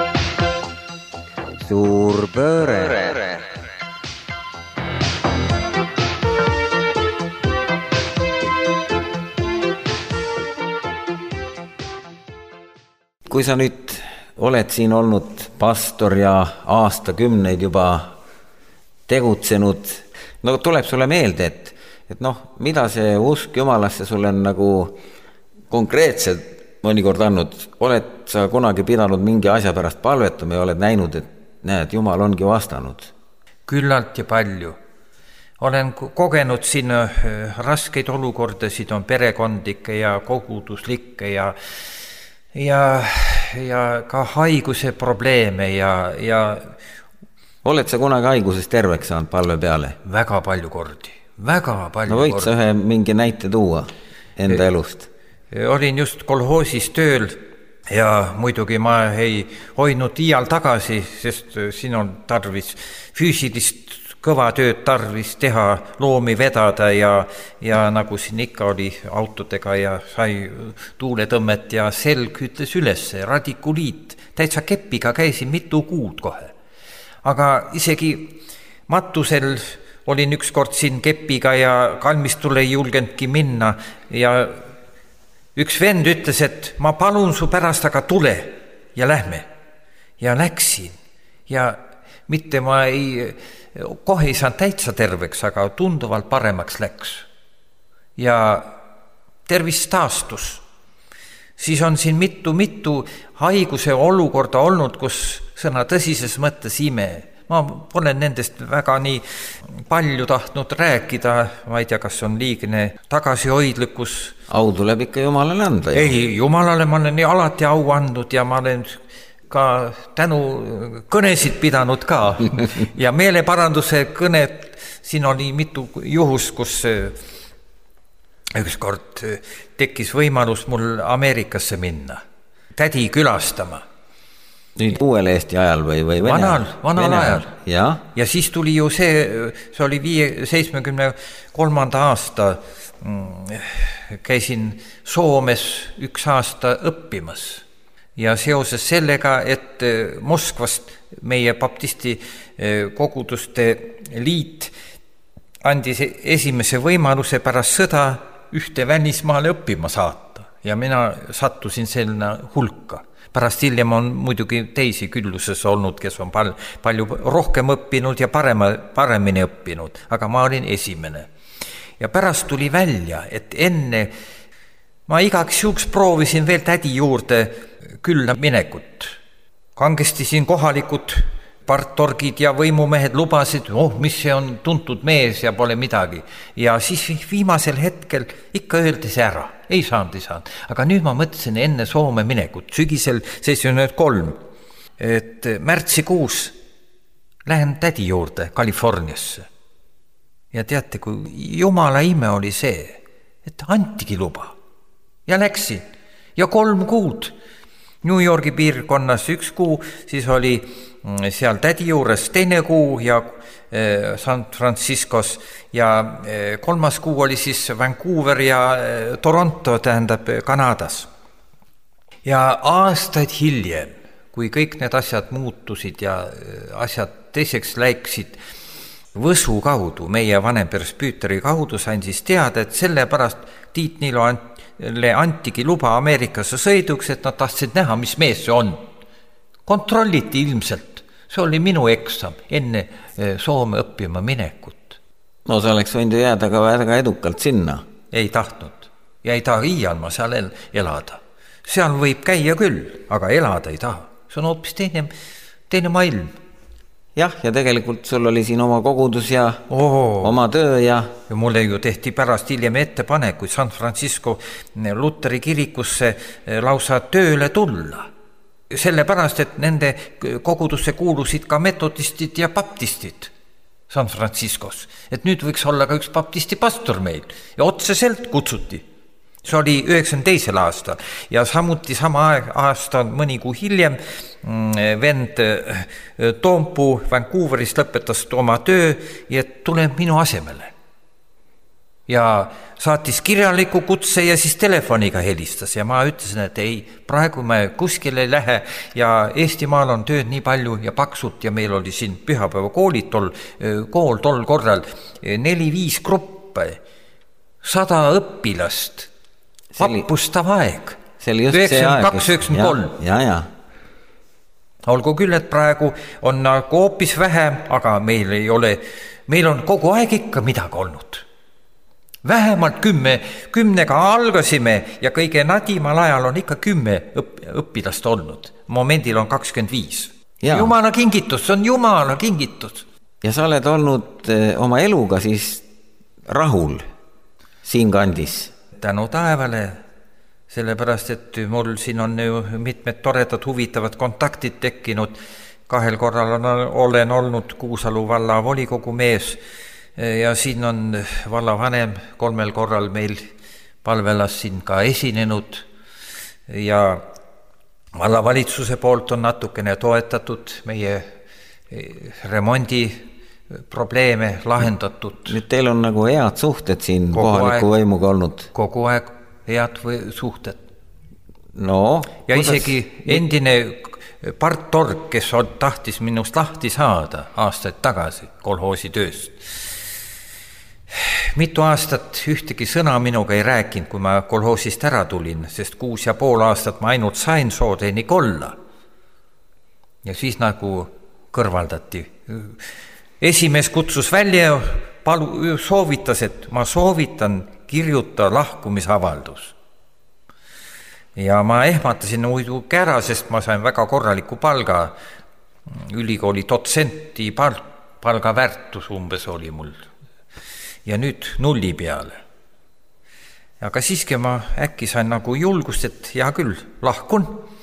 Suur pööre. Kui sa nüüd oled siin olnud pastor ja aastakümneid juba tegutsenud, no tuleb sulle meelde, et, et noh, mida see usk Jumalasse sulle on nagu konkreetselt mõnikord andnud, oled sa kunagi pidanud mingi asja pärast palvetama ja oled näinud, et näed, Jumal ongi vastanud? Küllalt ja palju. Olen kogenud siin raskeid olukordasid, on perekondlikke ja koguduslikke ja ja, ja ka haiguse probleeme ja, ja oled sa kunagi haigusest terveks saanud palve peale? Väga palju kordi, väga palju no võid kordi. sa ühe mingi näite tuua enda e, elust? Olin just kolhoosis tööl ja muidugi ma ei hoidnud iial tagasi, sest siin on tarvis füüsilist kõva tööd tarvis teha, loomi vedada ja, ja nagu siin ikka oli autodega ja sai tuuletõmmet ja selg ütles üles, radikuliit, täitsa kepiga käisin mitu kuud kohe. Aga isegi matusel olin ükskord siin kepiga ja kalmistule ei julgenudki minna ja üks vend ütles, et ma palun su pärast, aga tule ja lähme. Ja läksin ja mitte ma ei, kohe ei saanud täitsa terveks, aga tunduvalt paremaks läks. Ja tervis taastus. Siis on siin mitu-mitu haiguse olukorda olnud, kus sõna tõsises mõttes ime. Ma pole nendest väga nii palju tahtnud rääkida, ma ei tea, kas on liigne tagasihoidlikkus. Au tuleb ikka Jumalale anda. Ei, Jumalale ma olen alati au andnud ja ma olen ka tänu kõnesid pidanud ka. Ja meeleparanduse kõned, siin oli mitu juhus, kus ükskord tekkis võimalus mul Ameerikasse minna, tädi külastama. Nüüd uuel Eesti ajal või, või Vene? Vanal, vanal Vene ajal. Ja? ja siis tuli ju see, see oli seitsmekümne kolmanda aasta, käisin Soomes üks aasta õppimas. Ja seoses sellega, et Moskvast meie baptisti koguduste liit andis esimese võimaluse pärast sõda ühte välismaale õppima saata. Ja mina sattusin selline hulka. Pärast hiljem on muidugi teisi külluses olnud, kes on pal- palju rohkem õppinud ja parema, paremini õppinud, aga ma olin esimene. Ja pärast tuli välja, et enne ma igaks juhuks proovisin veel tädi juurde külla minekut. Kangesti siin kohalikud partorgid ja võimumehed lubasid, oh, mis see on tuntud mees ja pole midagi. Ja siis viimasel hetkel ikka öeldi see ära. Ei saanud, ei saanud. Aga nüüd ma mõtlesin enne Soome minekut, sügisel seitsekümmend kolm, et märtsikuus lähen tädi juurde Kaliforniasse. Ja teate, kui Jumala ime oli see, et antigi luba. Ja läksin. Ja kolm kuud New Yorgi piirkonnas üks kuu, siis oli seal tädi juures teine kuu ja San Franciscos ja kolmas kuu oli siis Vancouver ja Toronto, tähendab Kanadas. Ja aastaid hiljem, kui kõik need asjad muutusid ja asjad teiseks läiksid Võsu kaudu, meie vanem Perspüüteri kaudu, sain siis teada, et sellepärast Tiit Niilo antigi luba Ameerikasse sõiduks, et nad tahtsid näha, mis mees see on. Kontrolliti ilmselt. See oli minu eksam enne Soome õppima minekut. No see oleks võinud jääda ka väga edukalt sinna. Ei tahtnud. Ja ei taha iial ma seal elada. Seal võib käia küll, aga elada ei taha. See on hoopis teine, teine maailm. Jah, ja tegelikult sul oli siin oma kogudus ja Oo. oma töö ja... ja mulle ju tehti pärast hiljem ettepanekuid San Francisco Luteri kirikusse lausa tööle tulla. Sellepärast, et nende kogudusse kuulusid ka metodistid ja baptistid San Franciscos. Et nüüd võiks olla ka üks baptisti pastor meil ja otseselt kutsuti. See oli üheksakümne teisel aastal ja samuti sama aasta mõni kuu hiljem vend Toompuu Vancouverist lõpetas oma töö ja tuleb minu asemele. Ja saatis kirjaliku kutse ja siis telefoniga helistas ja ma ütlesin, et ei, praegu me kuskile ei lähe ja Eestimaal on tööd nii palju ja paksult ja meil oli siin pühapäeva koolid tol, kool tol korral neli-viis gruppe, sada õpilast. Vappustav aeg. üheksakümmend kaks üheksakümmend kolm. Ja, ja. Olgu küll, et praegu on nagu hoopis vähem, aga meil ei ole, meil on kogu aeg ikka midagi olnud. Vähemalt kümme, kümnega algasime ja kõige nadimal ajal on ikka kümme õpp, õpilast olnud. Momendil on kakskümmend viis. Ja. Jumala kingitus, see on Jumala kingitus. Ja sa oled olnud oma eluga siis rahul siin kandis? Tänu taevale sellepärast, et mul siin on ju mitmed toredad huvitavad kontaktid tekkinud. Kahel korral on, olen olnud Kuusalu valla volikogu mees ja siin on vallavanem kolmel korral meil palvelas siin ka esinenud ja vallavalitsuse poolt on natukene toetatud meie remondi probleeme lahendatud. Nüüd teil on nagu head suhted siin kogu kohaliku aeg, võimuga olnud? Kogu aeg head või suhted. No, ja kuidas... isegi endine partorg, kes on, tahtis minust lahti saada aastaid tagasi kolhoosi tööst. Mitu aastat ühtegi sõna minuga ei rääkinud, kui ma kolhoosist ära tulin, sest kuus ja pool aastat ma ainult sain sootehnik olla. Ja siis nagu kõrvaldati. Esimees kutsus välja, palu, soovitas, et ma soovitan kirjuta lahkumisavaldus. Ja ma ehmatasin muidu kära, sest ma sain väga korraliku palga. Ülikooli dotsenti pal- palgaväärtus umbes oli mul. Ja nüüd nulli peale. Aga siiski ma äkki sain nagu julgust, et hea küll, lahkun.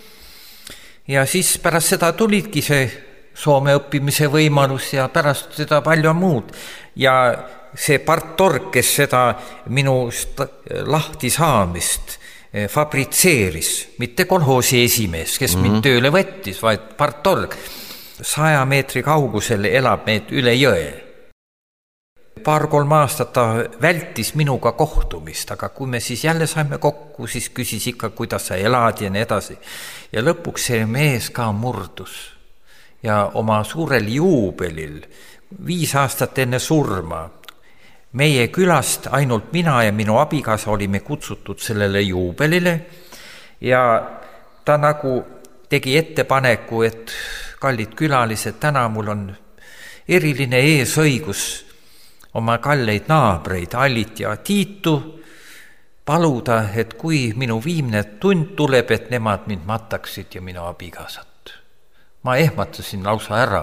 Ja siis pärast seda tulidki see Soome õppimise võimalus ja pärast seda palju muud. Ja see partorg, kes seda minu lahti saamist fabritseeris, mitte kolhoosi esimees, kes mm-hmm. mind tööle võttis, vaid partorg, saja meetri kaugusel elab meid üle jõe. Paar-kolm aastat ta vältis minuga kohtumist, aga kui me siis jälle saime kokku, siis küsis ikka, kuidas sa elad ja nii edasi. Ja lõpuks see mees ka murdus. Ja oma suurel juubelil, viis aastat enne surma, meie külast ainult mina ja minu abikaasa olime kutsutud sellele juubelile ja ta nagu tegi ettepaneku, et kallid külalised, täna mul on eriline eesõigus oma kalleid naabreid, Allit ja Tiitu, paluda, et kui minu viimne tund tuleb, et nemad mind mataksid ja minu abikaasat. Ma ehmatasin lausa ära.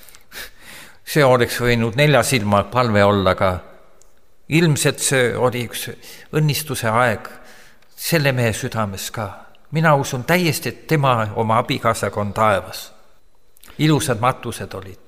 See oleks võinud neljasilma palve olla, aga ilmselt see oli üks õnnistuse aeg selle mehe südames ka. Mina usun täiesti, et tema oma abikaasaga on taevas. Ilusad matused olid.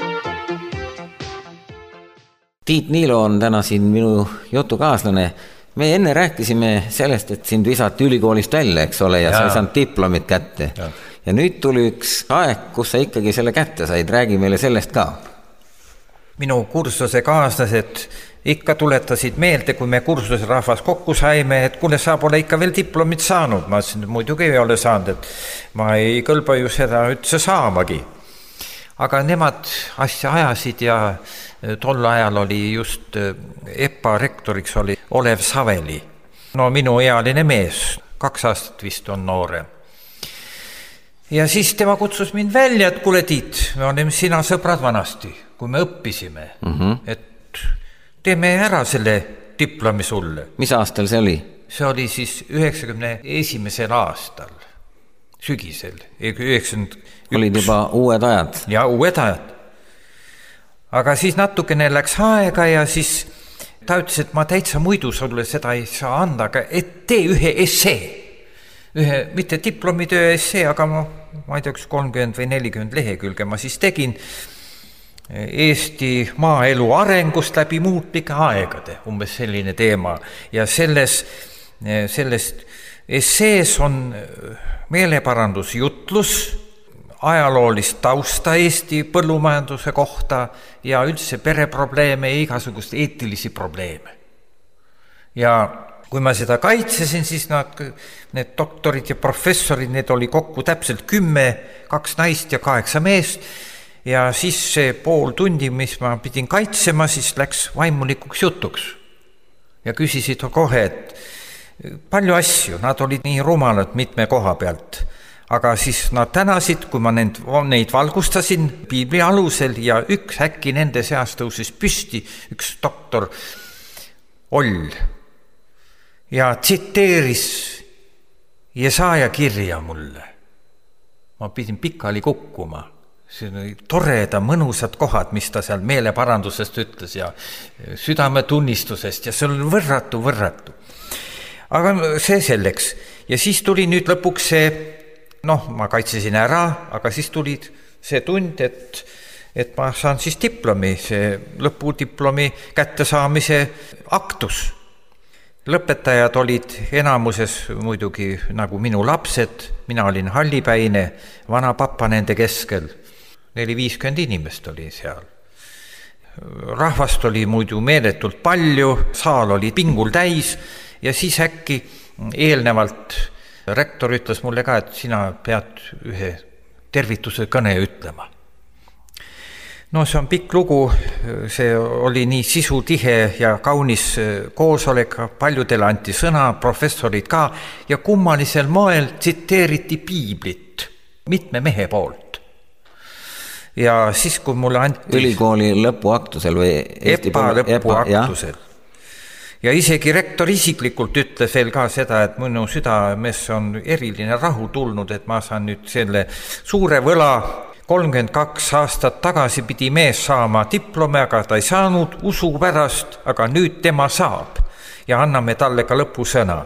Tiit Niilo on täna siin minu jutukaaslane. me enne rääkisime sellest, et sind visati ülikoolist välja, eks ole, ja, ja. sa ei saanud diplomit kätte. Ja. ja nüüd tuli üks aeg, kus sa ikkagi selle kätte said. Räägi meile sellest ka. Minu kursuse kaaslased ikka tuletasid meelde, kui me kursuse rahvas kokku saime, et kuule, sa pole ikka veel diplomit saanud. Ma ütlesin, et muidugi ei ole saanud, et ma ei kõlba ju seda üldse saamagi. Aga nemad asja ajasid ja tol ajal oli just E P A rektoriks oli Olev Saveli. No minu ealine mees, kaks aastat vist on noore. Ja siis tema kutsus mind välja, et kuule Tiit, me oleme sina sõbrad vanasti, kui me õppisime, mm-hmm. et teeme ära selle diplomi sulle. Mis aastal see oli? See oli siis üheksakümne esimesel aastal, sügisel. üheksakümmend üks. Olid juba uued ajad. Ja uued ajad. Aga siis natukene läks aega ja siis ta ütles, et ma täitsa muidu sulle seda ei saa anda, aga et tee ühe essee. Ühe, mitte diplomitöö essee, aga ma, ma ei tea, üks kolmkümmend või nelikümmend lehekülge ma siis tegin Eesti maaelu arengust läbi muutlike aegade, umbes selline teema. Ja selles, sellest essees on meeleparandus jutlus, ajaloolist tausta Eesti põllumajanduse kohta ja üldse pereprobleeme ja igasugust eetilisi probleeme. Ja kui ma seda kaitsesin, siis nad, need doktorid ja professorid, need oli kokku täpselt kümme, kaks naist ja kaheksa meest. Ja siis see pool tundi, mis ma pidin kaitsema, siis läks vaimulikuks jutuks. Ja küsisid kohe, et palju asju, nad olid nii rumalad mitme koha pealt. Aga siis nad tänasid, kui ma neid, neid valgustasin piibli alusel ja üks äkki nende seas tõusis püsti, üks doktor Oll. Ja tsiteeris Jesaja kirja mulle. Ma pidin pikali kukkuma. See oli toreda, mõnusad kohad, mis ta seal meeleparandusest ütles ja südametunnistusest ja see oli võrratu, võrratu. Aga see selleks. Ja siis tuli nüüd lõpuks see, noh, ma kaitsesin ära, aga siis tuli see tund, et, et ma saan siis diplomi, see lõpudiplomi kättesaamise aktus. Lõpetajad olid enamuses muidugi nagu minu lapsed, mina olin hallipäine, vana papa nende keskel. Neli viiskümmend inimest oli seal. Rahvast oli muidu meeletult palju, saal oli pingul täis ja siis äkki eelnevalt rektor ütles mulle ka, et sina pead ühe tervituse kõne ütlema. No see on pikk lugu, see oli nii sisutihe ja kaunis koosolek, paljudele anti sõna, professorid ka ja kummalisel moel tsiteeriti piiblit mitme mehe poolt. Ja siis, kui mulle anti... Ülikooli lõpuaktusel või E P A lõpuaktusel. Ja isegi rektor isiklikult ütles veel ka seda, et minu südames on eriline rahu tulnud, et ma saan nüüd selle suure võla kolmkümmend kaks aastat tagasi pidi mees saama diplome, aga ta ei saanud usu pärast, aga nüüd tema saab ja anname talle ka lõpusõna.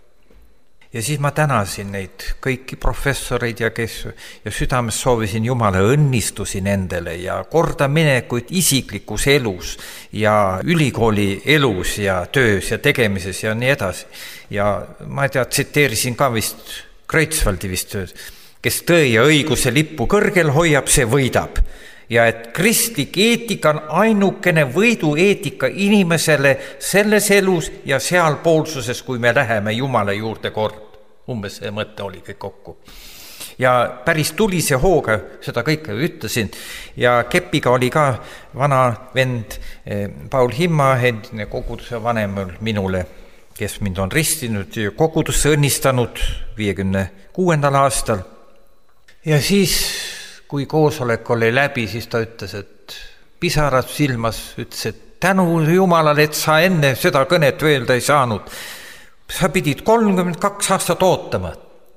Ja siis ma tänasin neid kõiki professoreid ja kes ja südames soovisin Jumala õnnistusi nendele ja korda minekuid isiklikus elus ja ülikooli elus ja töös ja tegemises ja nii edasi. Ja ma ei tea, tsiteerisin ka vist Kreutzwaldi vist, kes tõe ja õiguse lippu kõrgel hoiab, see võidab. Ja et kristlik eetika on ainukene võidu eetika inimesele selles elus ja sealpoolsuses, kui me läheme Jumala juurde kord. Umbes see mõte oli kõik kokku. Ja päris tulise hooga seda kõike ütlesin ja kepiga oli ka vana vend Paul Himma, endine koguduse vanem minule, kes mind on ristinud ja kogudusse õnnistanud viiekümne kuuendal aastal. Ja siis kui koosolek oli läbi, siis ta ütles, et pisarad silmas, ütles, et tänu Jumalale, et sa enne seda kõnet öelda ei saanud. Sa pidid kolmkümmend kaks aastat ootama.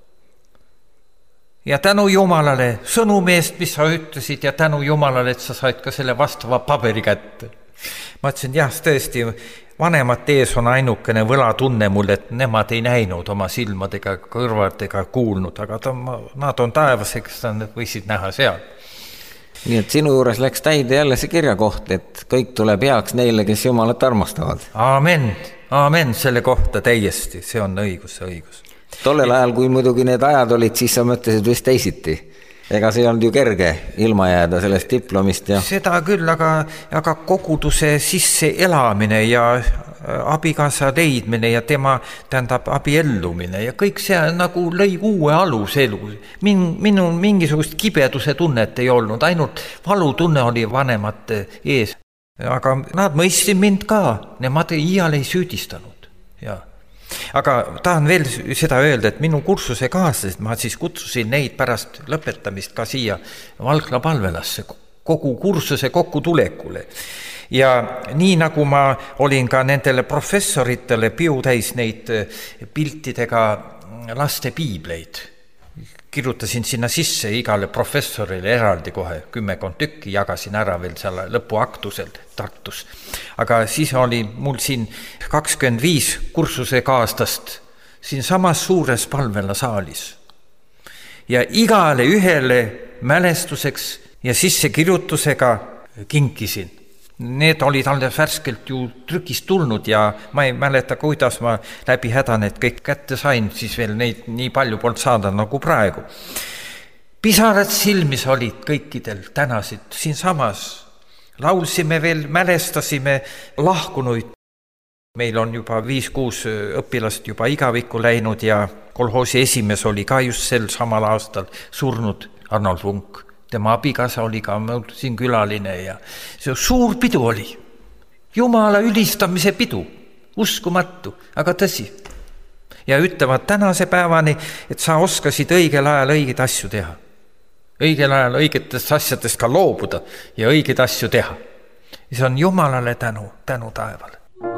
Ja tänu Jumalale sõnumeest, mis sa ütlesid, ja tänu Jumalale, et sa said ka selle vastava paberi kätte. Ma ütlesin, jah, tõesti, vanemad ees on ainukene võlatunne mulle, et nemad ei näinud oma silmadega, kõrvadega kuulnud, aga ta, nad on taevas, eks nad võisid näha seal. nii et sinu juures läks täide jälle see kirjakoht, et kõik tuleb heaks neile, kes Jumalat armastavad. Aamen, aamen selle kohta täiesti, see on õigus, see õigus. Tollel ajal, kui muidugi need ajad olid, siis sa mõtlesid vist teisiti. Ega see on ju kerge ilma jääda sellest diplomist. Ja... seda küll, aga, aga koguduse sisse elamine ja abikaasa leidmine ja tema tähendab abiellumine ja kõik see nagu lõi uue aluselu. Min, minul mingisugust kibeduse tunnet ei olnud, ainult valutunne oli vanemate ees. Aga nad mõistsid mind ka, nemad iial ei süüdistanud. Ja. Aga tahan veel seda öelda, et minu kursuse kaaslased, ma siis kutsusin neid pärast lõpetamist ka siia Valkla palvelasse, kogu kursuse kokku tulekule. Ja nii nagu ma olin ka nendele professoritele piutäis neid piltidega laste piibleid, kirjutasin sinna sisse igale professorile eraldi kohe, kümmekond tükki, jagasin ära veel seal lõpuaktusel Tartus. Aga siis oli mul siin kakskümmend viis kursuse kaastast siin samas suures palvela saalis. Ja igale ühele mälestuseks ja sissekirjutusega kinkisin. Need olid alles värskelt ju trükist tulnud ja ma ei mäleta, kuidas ma läbi häda need kõik kätte sain, siis veel neid nii palju polnud saada nagu praegu. Pisarad silmis olid kõikidel tänasid siin samas. Laulsime veel, mälestasime lahkunuid. Meil on juba viis-kuus õpilast juba igavikku läinud ja kolhoosi esimees oli ka just sel samal aastal surnud, Arnold Vunk. Tema abikaasa oli ka siin külaline ja see suur pidu oli. Jumala ülistamise pidu, uskumatu, aga tõsi. Ja ütlevad tänase päevani, et sa oskasid õigel ajal õigeid asju teha. Õigel ajal õigetest asjadest ka loobuda ja õigeid asju teha. Ja see on Jumalale tänu, tänu taevale.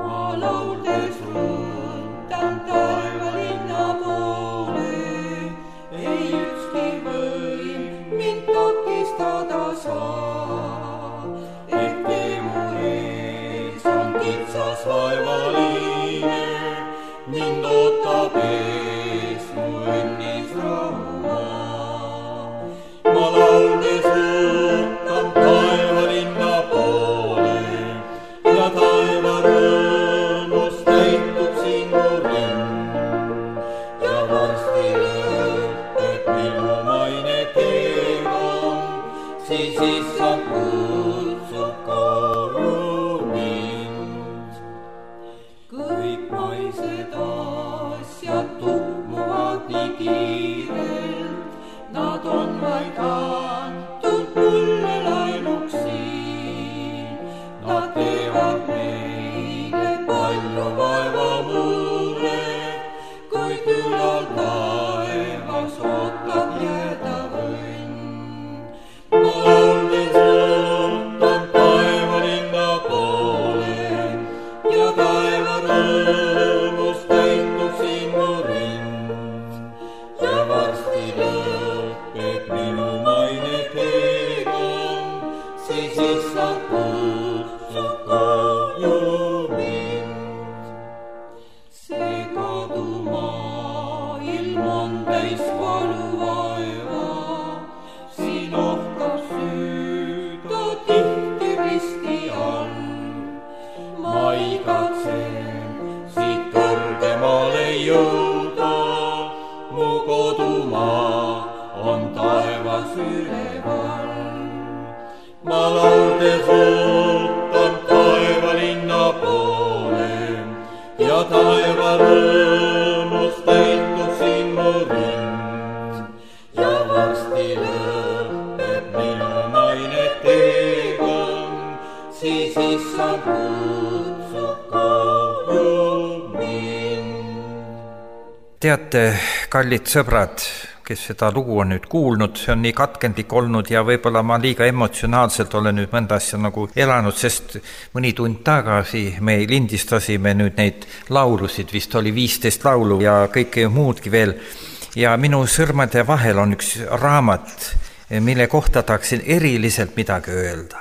Teate, kallid sõbrad, kes seda lugu on nüüd kuulnud, see on nii katkendlik olnud ja võib-olla ma liiga emotsionaalselt olen nüüd mõnda asja nagu elanud, sest mõni tund tagasi me lindistasime nüüd neid laulusid, vist oli viisteist laulu ja kõike muudki veel. Ja minu sõrmade vahel on üks raamat, mille kohta tahaksin eriliselt midagi öelda.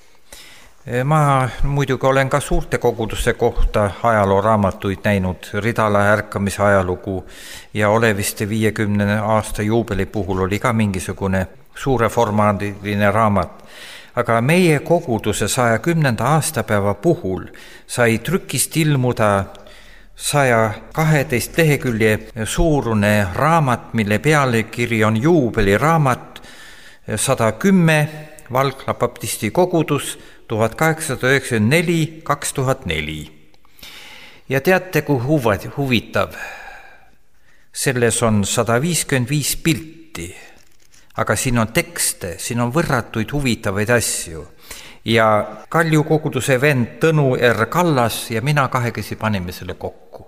Ma muidugi olen ka suurte koguduste kohta ajalooraamatuid näinud, Ridala ärkamise ajalugu ja Oleviste viiekümne aasta juubeli puhul oli ka mingisugune suureformaadiline raamat. Aga meie koguduse saja kümnenda aastapäeva puhul sai trükist ilmuda saja kaheteist lehekülje suurune raamat, mille pealkiri on juubeliraamat sada kümme Valkla baptisti kogudus tuhat kaheksasada üheksakümmend neli kaks tuhat neli. Ja teate, kui huvitav? Selles on sada viiskümmend viis pilti, aga siin on tekste, siin on võrratuid huvitavaid asju. Ja Kalju koguduse vend Tõnu R. Kallas ja mina kahekesi panime selle kokku.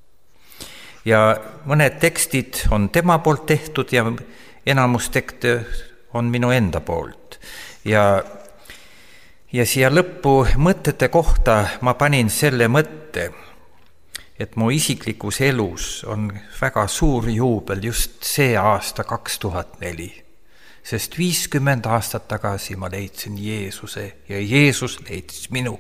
Ja mõned tekstid on tema poolt tehtud ja enamus tekste on minu enda poolt. Ja, ja siia lõppu mõtete kohta ma panin selle mõtte, et mu isiklikus elus on väga suur juubel just see aasta kaks tuhat neli. Sest viiskümmend aastat tagasi ma leidsin Jeesuse ja Jeesus leidis minu.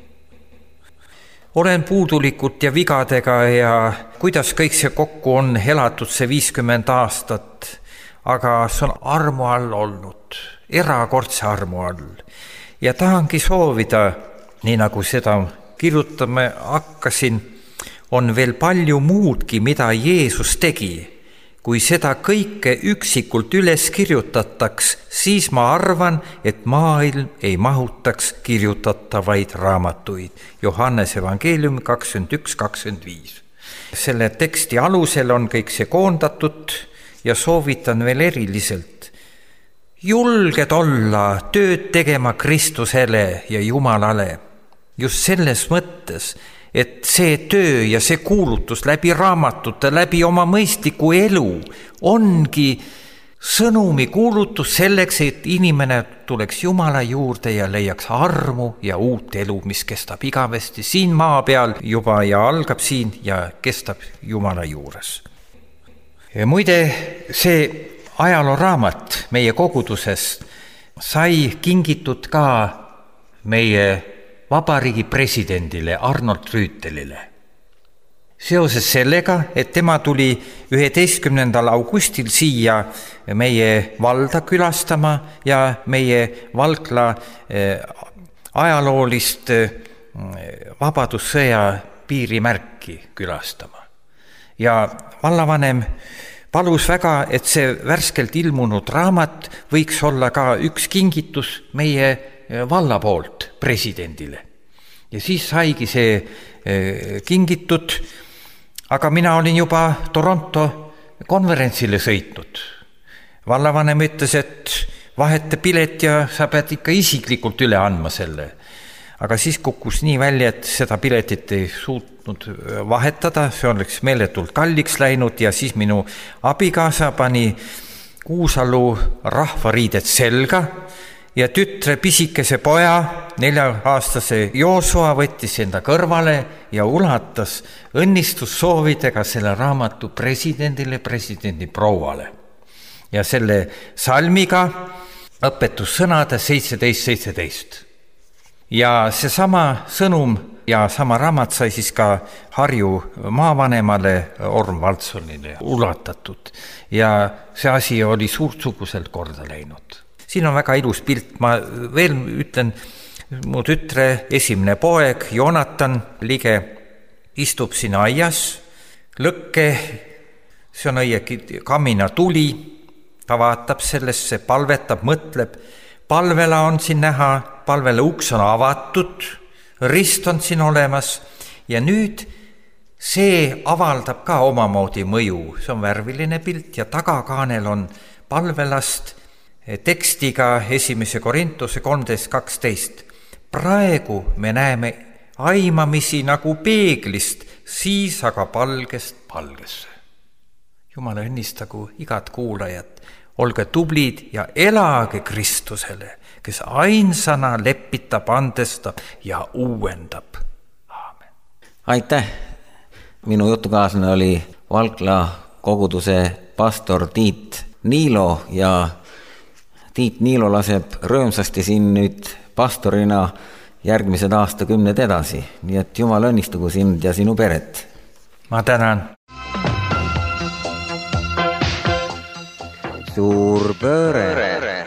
Olen puudulikult ja vigadega ja kuidas kõik see kokku on elatud see viiskümmend aastat, aga see on armu all olnud, erakordse armu all. Ja tahangi soovida, nii nagu seda kirjutame hakkasin, on veel palju muudki, mida Jeesus tegi. Kui seda kõike üksikult üles kirjutataks, siis ma arvan, et maailm ei mahutaks kirjutatavaid raamatuid. Johannes evangeelium kakskümmend üks kakskümmend viis. Selle teksti alusel on kõik see koondatud ja soovitan veel eriliselt. Julged olla tööd tegema Kristusele ja Jumalale. Just selles mõttes, et see töö ja see kuulutus läbi raamatute, läbi oma mõistliku elu ongi sõnumi kuulutus selleks, et inimene tuleks Jumala juurde ja leiaks armu ja uut elu, mis kestab igavesti siin maa peal juba ja algab siin ja kestab Jumala juures. Ja muide, see ajalooraamat meie kogudusest sai kingitud ka meie vabariigi presidendile Arnold Rüütelile. Seoses sellega, et tema tuli üheteistkümnendal augustil siia meie valda külastama ja meie Valkla ajaloolist vabadussõja piirimärki külastama. Ja vallavanem palus väga, et see värskelt ilmunud raamat võiks olla ka üks kingitus meie valla poolt presidendile. Ja siis saigi see kingitud, aga mina olin juba Toronto konverentsile sõitnud. Vallavanem ütles, et vaheta pilet ja sa pead ikka isiklikult üle andma selle. Aga siis kukkus nii välja, et seda piletit ei suutnud vahetada, see oleks meeletult kalliks läinud ja siis minu abikaasa pani Kuusalu rahvariidet selga ja tütre pisikese poja, nelja-aastase Joosua võttis enda kõrvale ja ulatas õnnistussoovidega selle raamatu presidendile, presidendi prouale. Ja selle salmiga õpetussõnade seitseteist seitseteist. Ja see sama sõnum ja sama raamat sai siis ka Harju maavanemale Orm Valtsonile ulatatud. Ja see asi oli suurtsuguselt korda läinud. Siin on väga ilus pilt, ma veel ütlen, mu tütre esimene poeg, Jonatan Lige, istub siin aias, lõkke, see on õieti kamina tuli, ta vaatab sellesse, palvetab, mõtleb, palvela on siin näha, palvele uks on avatud, rist on siin olemas ja nüüd see avaldab ka omamoodi mõju, see on värviline pilt ja tagakaanel on palvelast tekstiga esimese Korintuse kolmteist kaksteist. Praegu me näeme aimamisi nagu peeglist, siis aga palgest palgesse. Jumala õnnistagu igat kuulajat, olge tublid ja elage Kristusele, kes ainsana lepitab, andestab ja uuendab. Aamen. Aitäh! Minu jutukaaslane oli Valkla koguduse pastor Tiit Niilo ja Tiit Niilo laseb rõõmsasti siin nüüd pastorina järgmised aastakümned edasi. Nii et Jumal õnnistugu sind ja sinu peret. Ma tänan. Suur pööre.